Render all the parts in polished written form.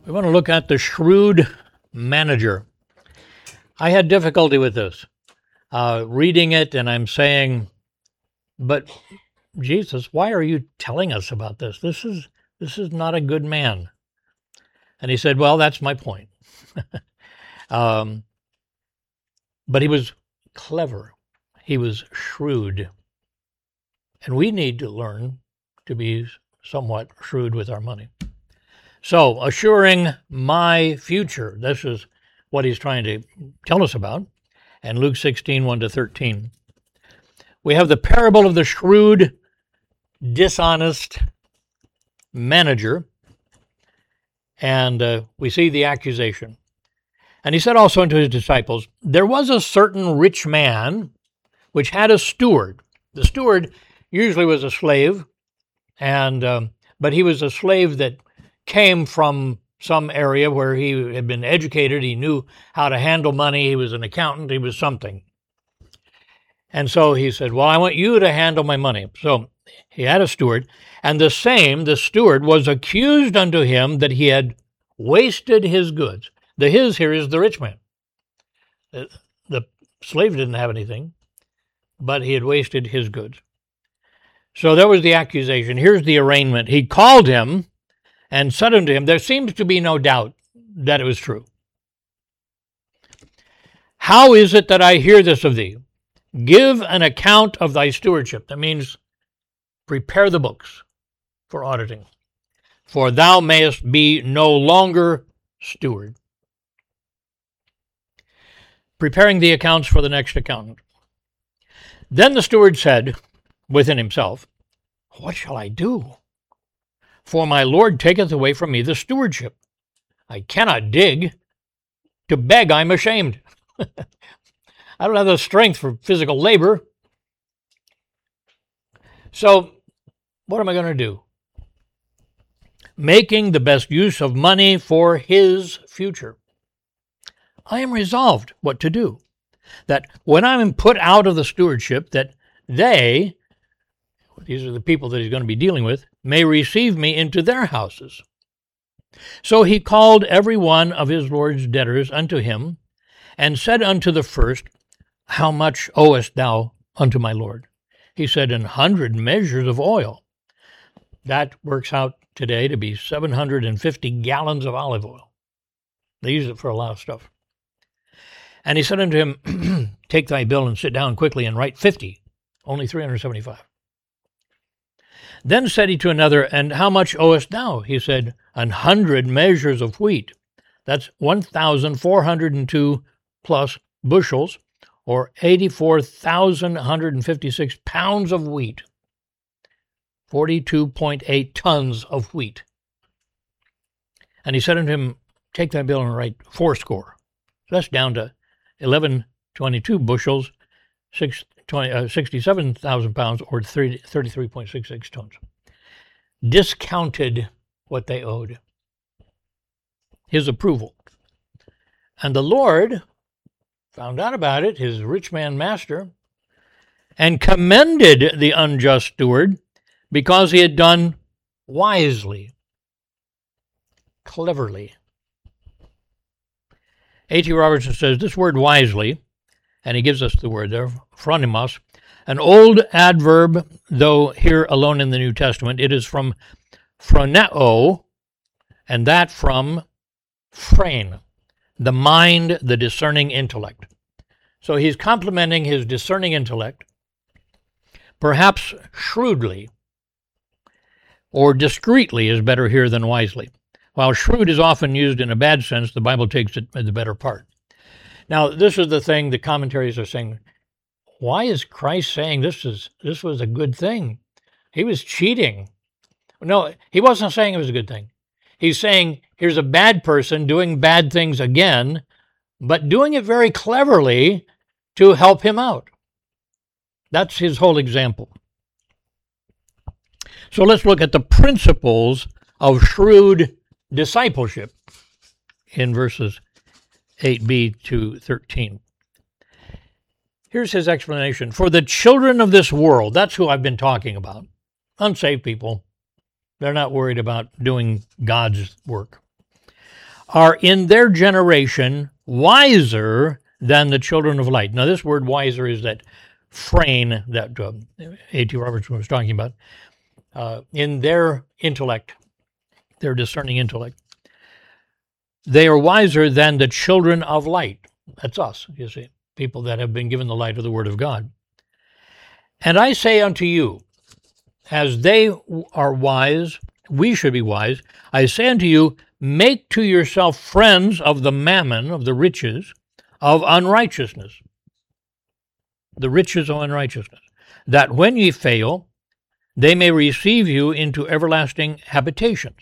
We want to look at the shrewd manager. I had difficulty with this, reading it, and I'm saying, but Jesus, why are you telling us about this? This is not a good man. And he said, well, that's my point. But he was clever. He was shrewd. And we need to learn to be somewhat shrewd with our money. So, assuring my future. This is what he's trying to tell us about. And Luke 16, 1-13. We have the parable of the shrewd, dishonest manager. And we see the accusation. And he said also unto his disciples, there was a certain rich man which had a steward. The steward usually was a slave, but he was a slave that came from some area where he had been educated. He knew how to handle money. He was an accountant. He was something. And so he said, well, I want you to handle my money. So he had a steward, and the steward was accused unto him that he had wasted his goods. The his here is the rich man. The slave didn't have anything, but he had wasted his goods. So there was the accusation. Here's the arraignment. He called him and said unto him, there seems to be no doubt that it was true. How is it that I hear this of thee? Give an account of thy stewardship. That means prepare the books for auditing. For thou mayest be no longer steward. Preparing the accounts for the next accountant. Then the steward said within himself, what shall I do? For my Lord taketh away from me the stewardship. I cannot dig. To beg I'm ashamed. I don't have the strength for physical labor. So what am I going to do? Making the best use of money for his future. I am resolved what to do. That when I'm put out of the stewardship, that these are the people that he's going to be dealing with, may receive me into their houses. So he called every one of his Lord's debtors unto him, and said unto the first, how much owest thou unto my Lord? He said, 100 measures of oil. That works out today to be 750 gallons of olive oil. They use it for a lot of stuff. And he said unto him, take thy bill and sit down quickly and write 50, only 375. Then said he to another, and how much owest thou? He said, 100 measures of wheat. That's 1,402 plus bushels, or 84,156 pounds of wheat. 42.8 tons of wheat. And he said unto him, take thy bill and write 80. So that's down to 1122 bushels, 67,000 pounds, or 33.66 tons. Discounted what they owed. His approval. And the Lord found out about it, his rich man master, and commended the unjust steward because he had done wisely, cleverly. A.T. Robertson says this word wisely, and he gives us the word there, phronimos, an old adverb, though here alone in the New Testament. It is from phroneo, and that from phrein, the mind, the discerning intellect. So he's complimenting his discerning intellect, perhaps shrewdly, or discreetly is better here than wisely. While shrewd is often used in a bad sense, the Bible takes it as the better part. Now, this is the thing the commentaries are saying. Why is Christ saying this was a good thing? He was cheating. No, he wasn't saying it was a good thing. He's saying here's a bad person doing bad things again, but doing it very cleverly to help him out. That's his whole example. So let's look at the principles of shrewd discipleship in verses 8b to 13. Here's his explanation. For the children of this world, that's who I've been talking about. Unsaved people. They're not worried about doing God's work. are in their generation wiser than the children of light. Now, this word wiser is that frame that A.T. Robertson was talking about. In their intellect, their discerning intellect, they are wiser than the children of light. That's us, you see, people that have been given the light of the Word of God. And I say unto you, as they are wise, we should be wise. I say unto you, make to yourself friends of the mammon, of the riches, of unrighteousness. The riches of unrighteousness. That when ye fail, they may receive you into everlasting habitations.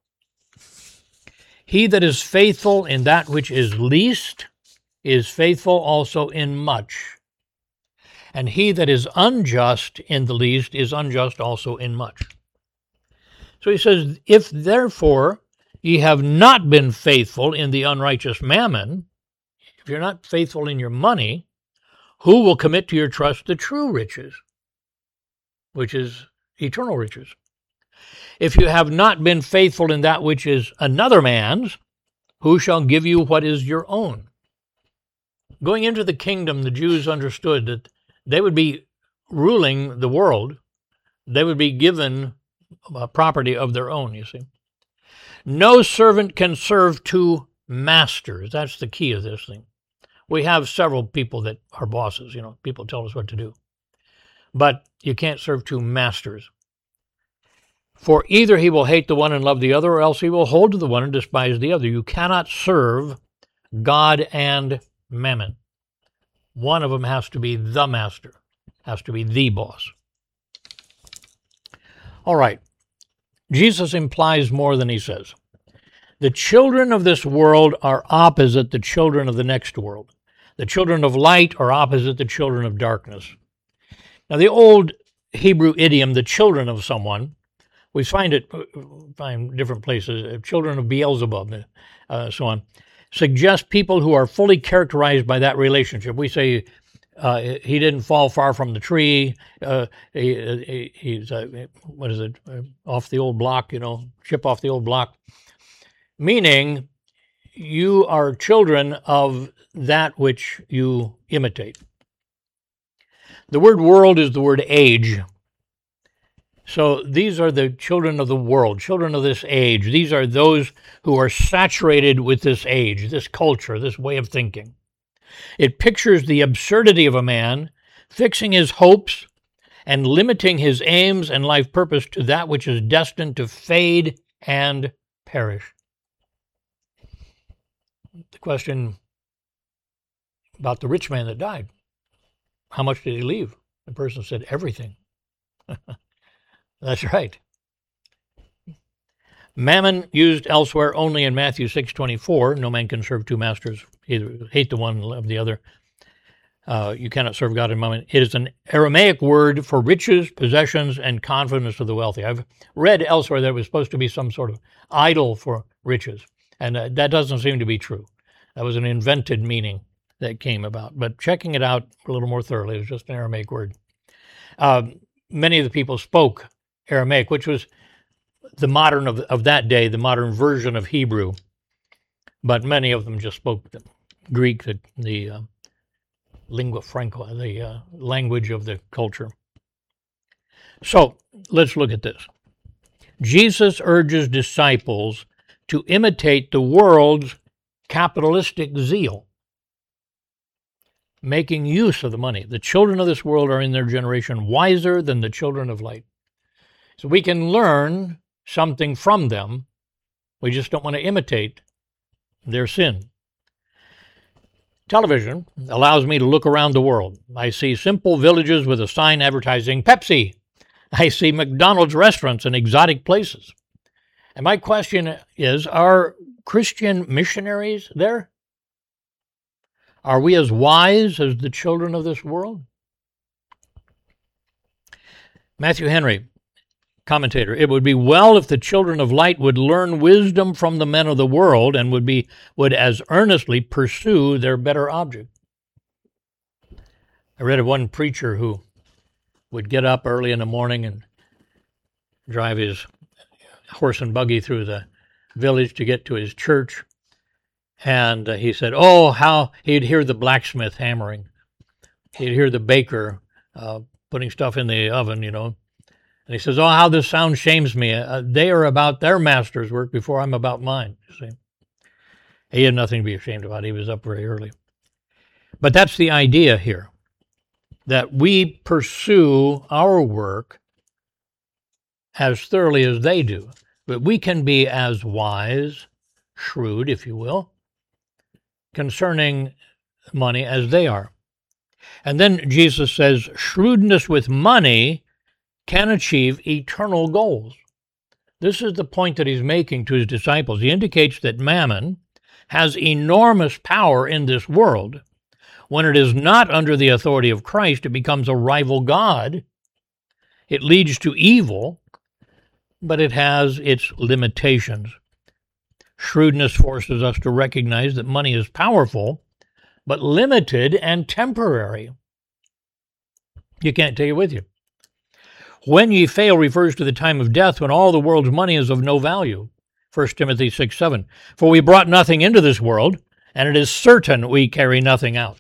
He that is faithful in that which is least is faithful also in much. And he that is unjust in the least is unjust also in much. So he says, if therefore ye have not been faithful in the unrighteous mammon, if you're not faithful in your money, who will commit to your trust the true riches, which is eternal riches? If you have not been faithful in that which is another man's, who shall give you what is your own? Going into the kingdom, the Jews understood that they would be ruling the world. They would be given property of their own, you see. No servant can serve two masters. That's the key of this thing. We have several people that are bosses, you know, people tell us what to do. But you can't serve two masters. For either he will hate the one and love the other, or else he will hold to the one and despise the other. You cannot serve God and mammon. One of them has to be the master, has to be the boss. All right. Jesus implies more than he says. The children of this world are opposite the children of the next world. The children of light are opposite the children of darkness. Now, the old Hebrew idiom, the children of someone, we find different places, children of Beelzebub, so on, suggest people who are fully characterized by that relationship. We say he didn't fall far from the tree. He's off the old block, you know, chip off the old block. Meaning, you are children of that which you imitate. The word world is the word age. So these are the children of the world, children of this age. These are those who are saturated with this age, this culture, this way of thinking. It pictures the absurdity of a man fixing his hopes and limiting his aims and life purpose to that which is destined to fade and perish. The question about the rich man that died, how much did he leave? The person said, everything. That's right. Mammon used elsewhere only in Matthew 6:24. No man can serve two masters, either hate the one and love the other. You cannot serve God and mammon. It is an Aramaic word for riches, possessions, and confidence of the wealthy. I've read elsewhere that it was supposed to be some sort of idol for riches, and that doesn't seem to be true. That was an invented meaning that came about. But checking it out a little more thoroughly, it was just an Aramaic word. Many of the people spoke Aramaic, which was the modern of that day, the modern version of Hebrew. But many of them just spoke the Greek, the lingua franca, the language of the culture. So let's look at this. Jesus urges disciples to imitate the world's capitalistic zeal, making use of the money. The children of this world are in their generation wiser than the children of light. So we can learn something from them. We just don't want to imitate their sin. Television allows me to look around the world. I see simple villages with a sign advertising Pepsi. I see McDonald's restaurants in exotic places. And my question is, are Christian missionaries there? Are we as wise as the children of this world? Matthew Henry, commentator, it would be well if the children of light would learn wisdom from the men of the world and would as earnestly pursue their better object. I read of one preacher who would get up early in the morning and drive his horse and buggy through the village to get to his church. And he said, oh, how he'd hear the blacksmith hammering. He'd hear the baker putting stuff in the oven, And he says, oh, how this sound shames me. They are about their master's work before I'm about mine, you see. He had nothing to be ashamed about. He was up very early. But that's the idea here, that we pursue our work as thoroughly as they do. But we can be as wise, shrewd, if you will, concerning money as they are. And then Jesus says, shrewdness with money can achieve eternal goals. This is the point that he's making to his disciples. He indicates that mammon has enormous power in this world. When it is not under the authority of Christ, it becomes a rival god. It leads to evil, but it has its limitations. Shrewdness forces us to recognize that money is powerful, but limited and temporary. You can't take it with you. When ye fail refers to the time of death when all the world's money is of no value. 1 Timothy 6:7. For we brought nothing into this world, and it is certain we carry nothing out.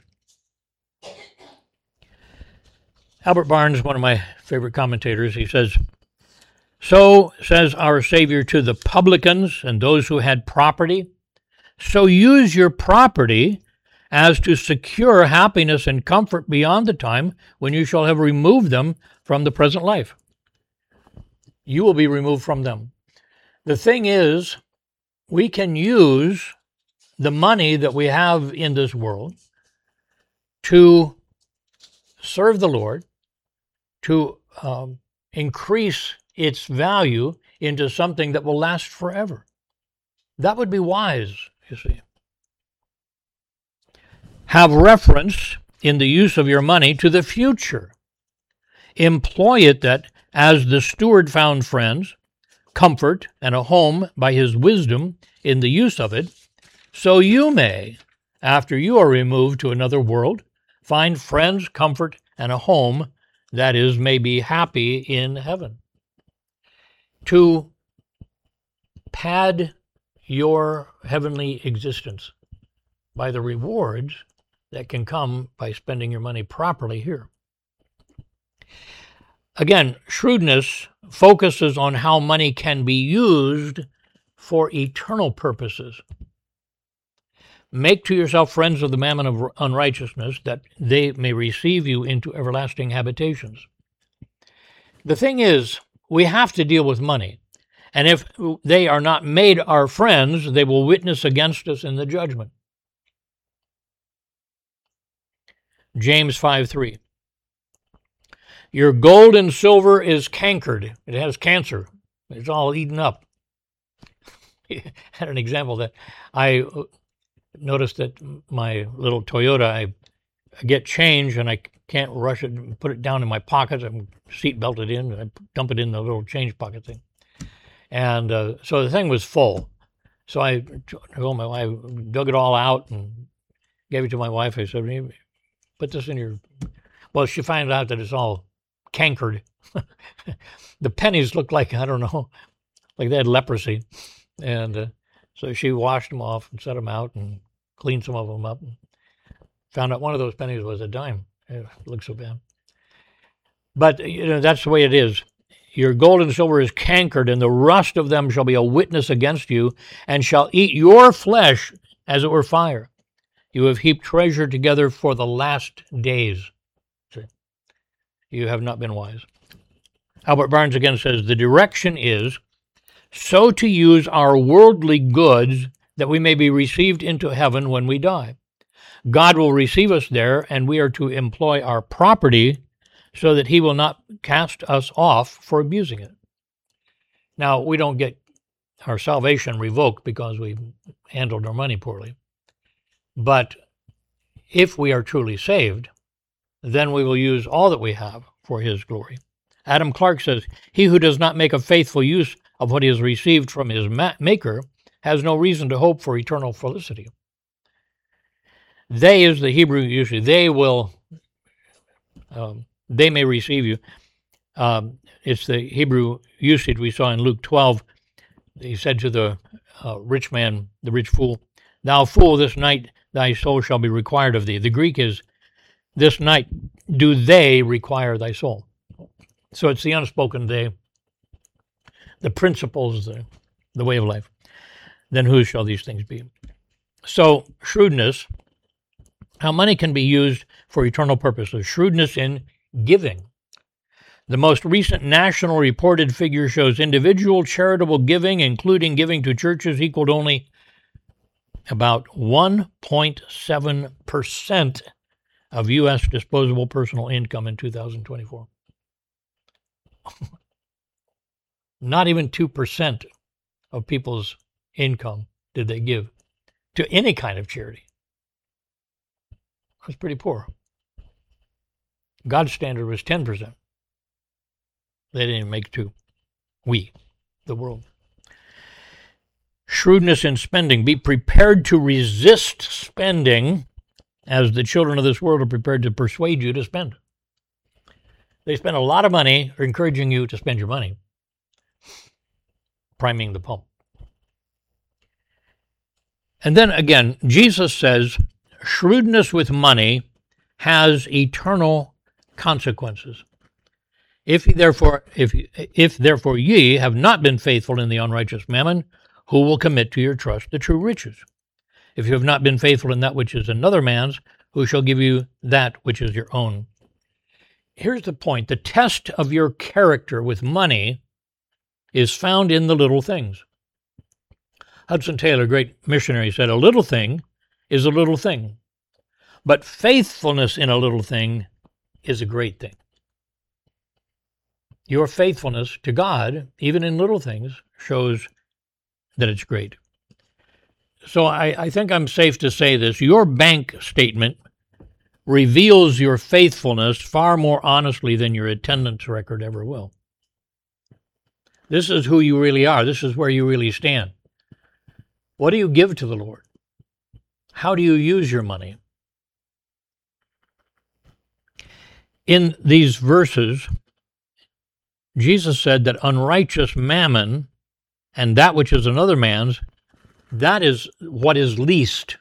Albert Barnes, one of my favorite commentators, he says, so says our Savior to the publicans and those who had property, so use your property as to secure happiness and comfort beyond the time when you shall have removed them from the present life. You will be removed from them. The thing is, we can use the money that we have in this world to serve the Lord, to increase its value into something that will last forever. That would be wise, you see. Have reference in the use of your money to the future. Employ it that, as the steward found friends, comfort, and a home by his wisdom in the use of it, so you may, after you are removed to another world, find friends, comfort, and a home, that is, may be happy in heaven. To pad your heavenly existence by the rewards that can come by spending your money properly here. Again, shrewdness focuses on how money can be used for eternal purposes. Make to yourself friends of the mammon of unrighteousness, that they may receive you into everlasting habitations. The thing is, we have to deal with money. And if they are not made our friends, they will witness against us in the judgment. James 5:3. Your gold and silver is cankered. It has cancer. It's all eaten up. I had an example that I noticed that my little Toyota, I get change and I can't rush it and put it down in my pockets. I'm seat belted in and I dump it in the little change pocket thing. And so the thing was full. So I told my wife, dug it all out and gave it to my wife. I said, put this in your... Well, she found out that it's all cankered. The pennies looked like, I don't know, like they had leprosy. And so she washed them off and set them out and cleaned some of them up. And found out one of those pennies was a dime. It looked so bad. But, that's the way it is. Your gold and silver is cankered, and the rust of them shall be a witness against you, and shall eat your flesh as it were fire. You have heaped treasure together for the last days. See? You have not been wise. Albert Barnes again says, the direction is so to use our worldly goods that we may be received into heaven when we die. God will receive us there, and we are to employ our property so that he will not cast us off for abusing it. Now, we don't get our salvation revoked because we handled our money poorly. But if we are truly saved, then we will use all that we have for his glory. Adam Clark says, he who does not make a faithful use of what he has received from his maker has no reason to hope for eternal felicity. They is the Hebrew usage. They will... they may receive you. It's the Hebrew usage we saw in Luke 12. He said to the rich man, the rich fool, Thou fool, this night thy soul shall be required of thee. The Greek is, this night do they require thy soul. So it's the unspoken they, the principles, the way of life. Then whose shall these things be? So shrewdness, how money can be used for eternal purposes. Shrewdness in giving. The most recent national reported figure shows individual charitable giving, including giving to churches, equaled only about 1.7% of U.S. disposable personal income in 2024. Not even 2% of people's income did they give to any kind of charity. That's pretty poor. God's standard was 10%. They didn't even make 2. We, the world. Shrewdness in spending. Be prepared to resist spending as the children of this world are prepared to persuade you to spend. They spend a lot of money encouraging you to spend your money, priming the pump. And then again, Jesus says, shrewdness with money has eternal consequences. If therefore ye have not been faithful in the unrighteous mammon, who will commit to your trust the true riches? If you have not been faithful in that which is another man's, who shall give you that which is your own? Here's the point. The test of your character with money is found in the little things. Hudson Taylor, great missionary, said, a little thing is a little thing, but faithfulness in a little thing is a great thing. Your faithfulness to God, even in little things, shows that it's great. So I think I'm safe to say this. Your bank statement reveals your faithfulness far more honestly than your attendance record ever will. This is who you really are. This is where you really stand. What do you give to the Lord? How do you use your money? In these verses, Jesus said that unrighteous mammon and that which is another man's, that is what is least.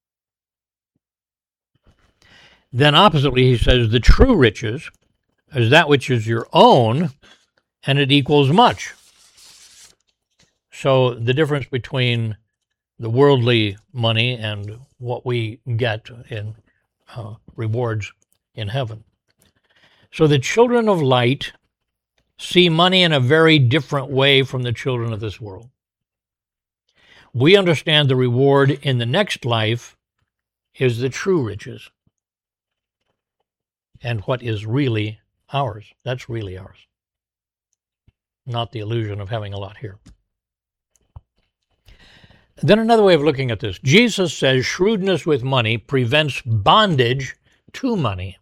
Then oppositely, he says the true riches is that which is your own, and it equals much. So the difference between the worldly money and what we get in rewards in heaven. So the children of light see money in a very different way from the children of this world. We understand the reward in the next life is the true riches and what is really ours. That's really ours, not the illusion of having a lot here. Then another way of looking at this, Jesus says shrewdness with money prevents bondage to money.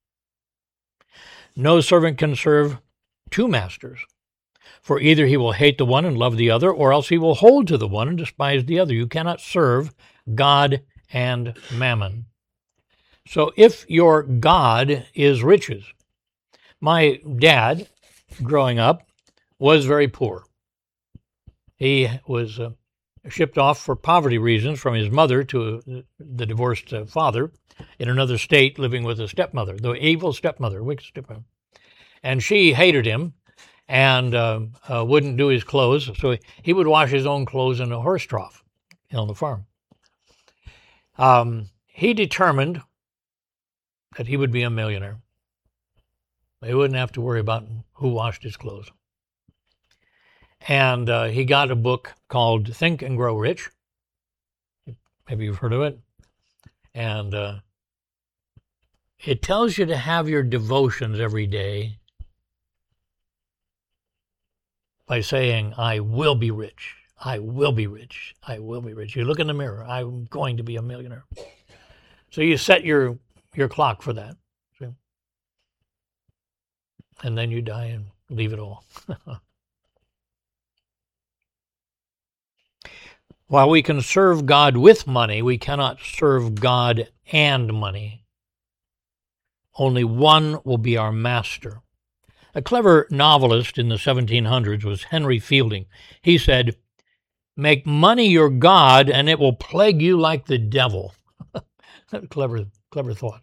No servant can serve 2 masters, for either he will hate the one and love the other, or else he will hold to the one and despise the other. You cannot serve God and mammon. So if your God is riches, my dad, growing up, was very poor. He was shipped off for poverty reasons from his mother to the divorced father in another state, living with a stepmother, the evil stepmother, wicked stepmother. And she hated him and wouldn't do his clothes, so he would wash his own clothes in a horse trough on the farm. He determined that he would be a millionaire. He wouldn't have to worry about who washed his clothes. And he got a book called Think and Grow Rich. Maybe you've heard of it. And it tells you to have your devotions every day by saying, I will be rich. I will be rich. I will be rich. You look in the mirror, I'm going to be a millionaire. So you set your clock for that. See? And then you die and leave it all. While we can serve God with money, we cannot serve God and money. Only one will be our master. A clever novelist in the 1700s was Henry Fielding. He said, Make money your God, and it will plague you like the devil. Clever thought.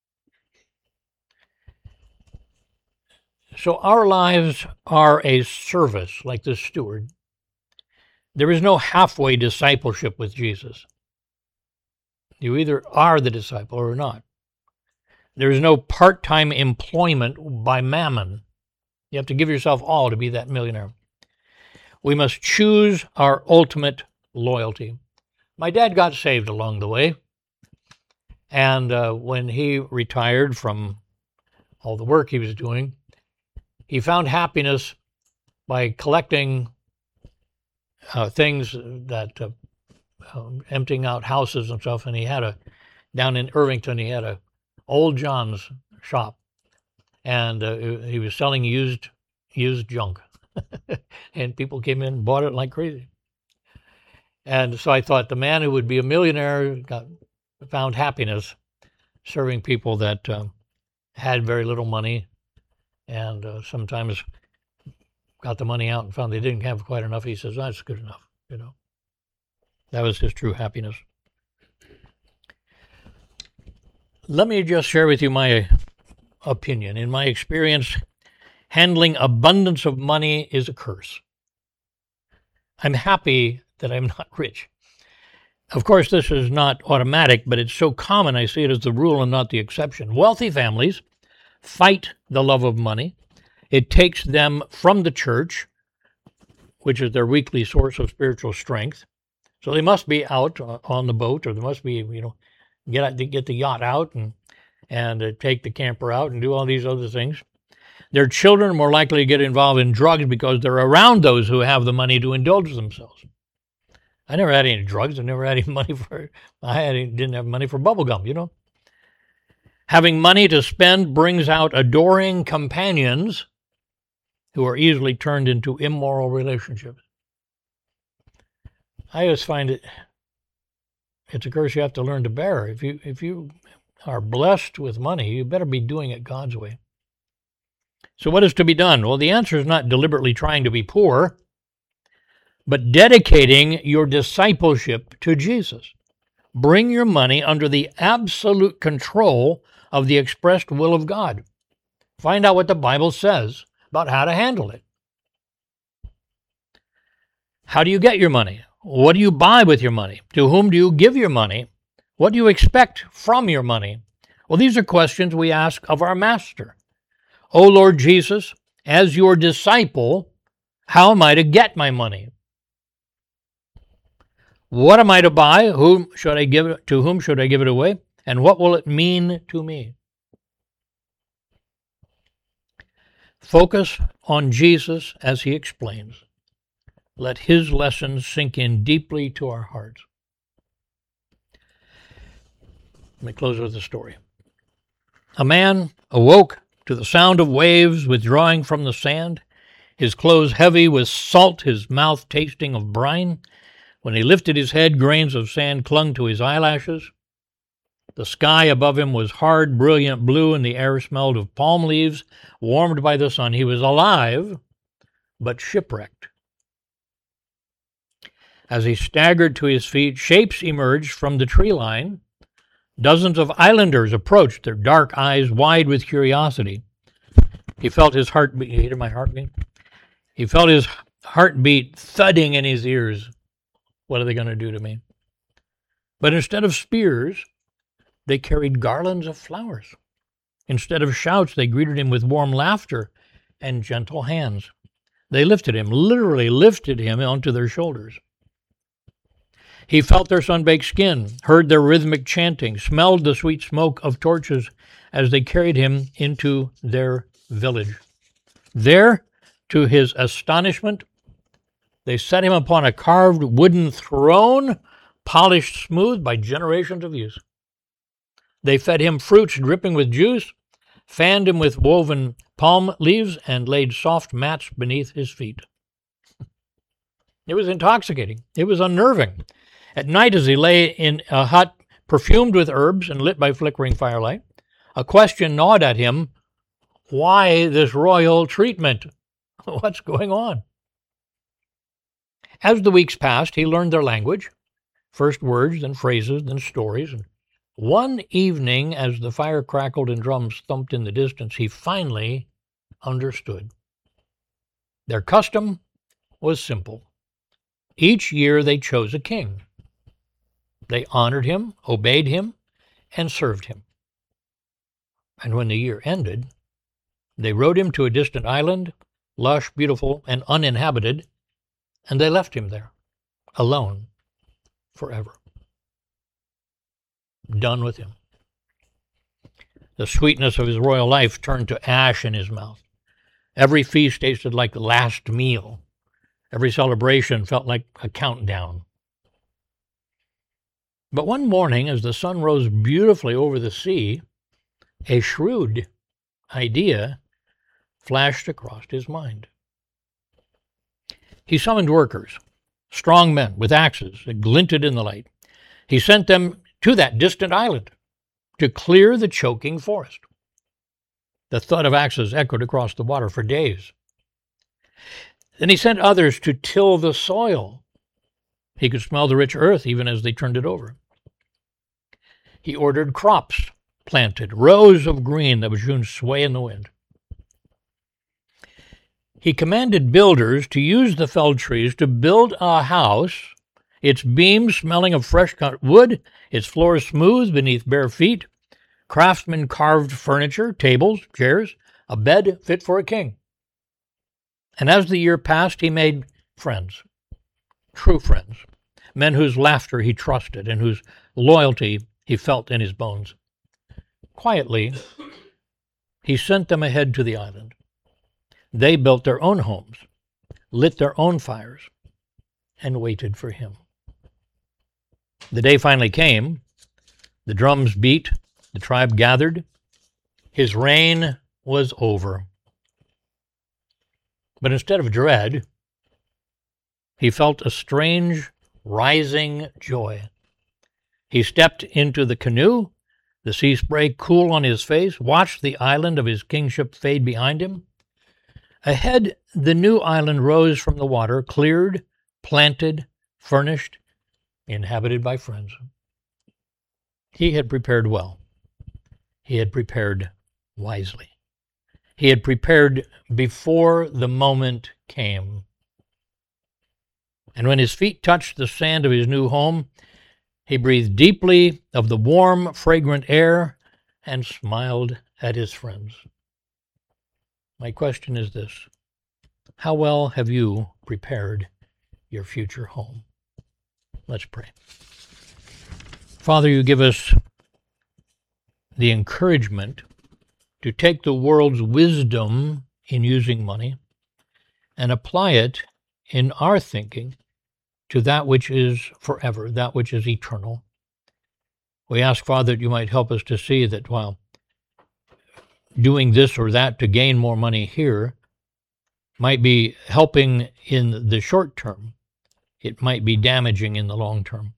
So our lives are a service, like the steward. There is no halfway discipleship with Jesus. You either are the disciple or not. There is no part-time employment by mammon. You have to give yourself all to be that millionaire. We must choose our ultimate loyalty. My dad got saved along the way, and when he retired from all the work he was doing, he found happiness by collecting things that emptying out houses and stuff. And he had down in Irvington, he had a Old John's shop, and he was selling used junk. And people came in and bought it like crazy. And so I thought the man who would be a millionaire found happiness serving people that had very little money, and sometimes got the money out and found they didn't have quite enough. He says, that's good enough, That was his true happiness. Let me just share with you my opinion. In my experience, handling abundance of money is a curse. I'm happy that I'm not rich. Of course, this is not automatic, but it's so common I see it as the rule and not the exception. Wealthy families fight the love of money. It takes them from the church, which is their weekly source of spiritual strength. So they must be out on the boat, or they must be, get the yacht out and take the camper out and do all these other things. Their children are more likely to get involved in drugs because they're around those who have the money to indulge themselves. I never had any drugs. I never had any money didn't have money for bubble gum, Having money to spend brings out adoring companions who are easily turned into immoral relationships. I just find it's a curse you have to learn to bear. If you are blessed with money, you better be doing it God's way. So what is to be done? Well, the answer is not deliberately trying to be poor, but dedicating your discipleship to Jesus. Bring your money under the absolute control of the expressed will of God. Find out what the Bible says about how to handle it. How do you get your money? What do you buy with your money? To whom do you give your money? What do you expect from your money? Well, these are questions we ask of our Master. O Lord Jesus, as your disciple, how am I to get my money? What am I to buy? To whom should I give it away? And what will it mean to me? Focus on Jesus as he explains. Let his lessons sink in deeply to our hearts. Let me close with a story. A man awoke to the sound of waves withdrawing from the sand, his clothes heavy with salt, his mouth tasting of brine. When he lifted his head, grains of sand clung to his eyelashes. The sky above him was hard, brilliant blue, and the air smelled of palm leaves, warmed by the sun. He was alive, but shipwrecked. As he staggered to his feet, shapes emerged from the tree line. Dozens of islanders approached, their dark eyes wide with curiosity. He felt his heartbeat. You hear my heartbeat? He felt his heartbeat thudding in his ears. What are they going to do to me? But instead of spears, they carried garlands of flowers. Instead of shouts, they greeted him with warm laughter and gentle hands. They literally lifted him onto their shoulders. He felt their sun-baked skin, heard their rhythmic chanting, smelled the sweet smoke of torches as they carried him into their village. There, to his astonishment, they set him upon a carved wooden throne, polished smooth by generations of use. They fed him fruits dripping with juice, fanned him with woven palm leaves, and laid soft mats beneath his feet. It was intoxicating. It was unnerving. At night, as he lay in a hut perfumed with herbs and lit by flickering firelight, a question gnawed at him: why this royal treatment? What's going on? As the weeks passed, he learned their language, first words, then phrases, then stories. And one evening, as the fire crackled and drums thumped in the distance, he finally understood. Their custom was simple. Each year they chose a king. They honored him, obeyed him, and served him. And when the year ended, they rode him to a distant island, lush, beautiful, and uninhabited, and they left him there, alone, forever. Done with him. The sweetness of his royal life turned to ash in his mouth. Every feast tasted like the last meal. Every celebration felt like a countdown. But one morning, as the sun rose beautifully over the sea, a shrewd idea flashed across his mind. He summoned workers, strong men with axes that glinted in the light. He sent them to that distant island to clear the choking forest. The thud of axes echoed across the water for days. Then he sent others to till the soil. He could smell the rich earth even as they turned it over. He ordered crops planted, rows of green that would soon sway in the wind. He commanded builders to use the felled trees to build a house, its beams smelling of fresh cut wood, its floors smooth beneath bare feet. Craftsmen carved furniture, tables, chairs, a bed fit for a king. And as the year passed, he made friends, true friends, men whose laughter he trusted and whose loyalty he felt in his bones. Quietly, he sent them ahead to the island. They built their own homes, lit their own fires, and waited for him. The day finally came. The drums beat. The tribe gathered. His reign was over. But instead of dread, he felt a strange, rising joy. He stepped into the canoe, the sea spray cool on his face, watched the island of his kingship fade behind him. Ahead, the new island rose from the water, cleared, planted, furnished, inhabited by friends. He had prepared well. He had prepared wisely. He had prepared before the moment came. And when his feet touched the sand of his new home, he breathed deeply of the warm, fragrant air and smiled at his friends. My question is this: how well have you prepared your future home? Let's pray. Father, you give us the encouragement to take the world's wisdom in using money and apply it in our thinking to that which is forever, that which is eternal. We ask, Father, that you might help us to see that while doing this or that to gain more money here might be helping in the short term, it might be damaging in the long term.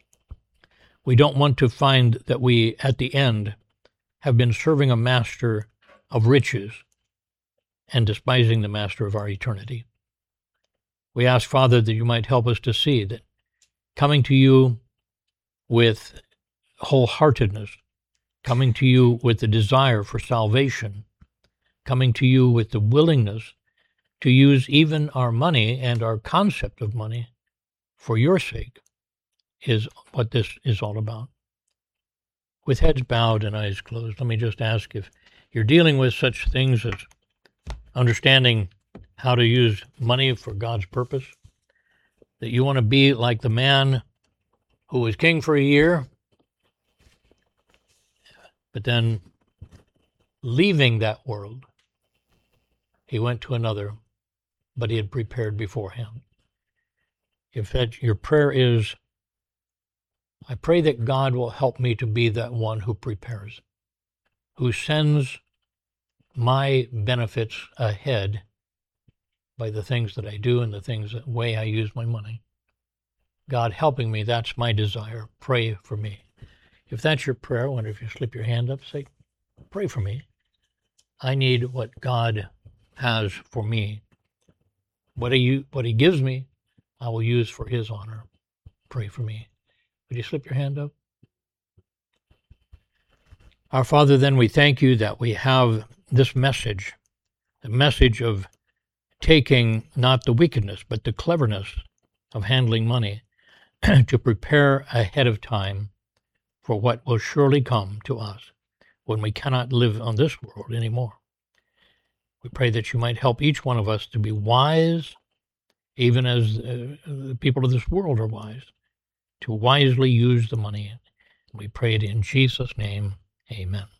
We don't want to find that we, at the end, have been serving a master of riches and despising the master of our eternity. We ask, Father, that you might help us to see that coming to you with wholeheartedness, coming to you with the desire for salvation, coming to you with the willingness to use even our money and our concept of money for your sake, is what this is all about. With heads bowed and eyes closed, let me just ask, if you're dealing with such things as understanding how to use money for God's purpose, that you want to be like the man who was king for a year, but then leaving that world, he went to another, but he had prepared beforehand. If that your prayer is, I pray that God will help me to be that one who prepares, who sends my benefits ahead by the things that I do and the way I use my money. God helping me, that's my desire. Pray for me. If that's your prayer, I wonder if you slip your hand up, say, pray for me. I need what God has for me. What he gives me, I will use for his honor. Pray for me. Would you slip your hand up? Our Father, then we thank you that we have this message, the message of taking not the wickedness, but the cleverness of handling money to prepare ahead of time for what will surely come to us when we cannot live on this world anymore. We pray that you might help each one of us to be wise, even as the people of this world are wise, to wisely use the money. We pray it in Jesus' name. Amen.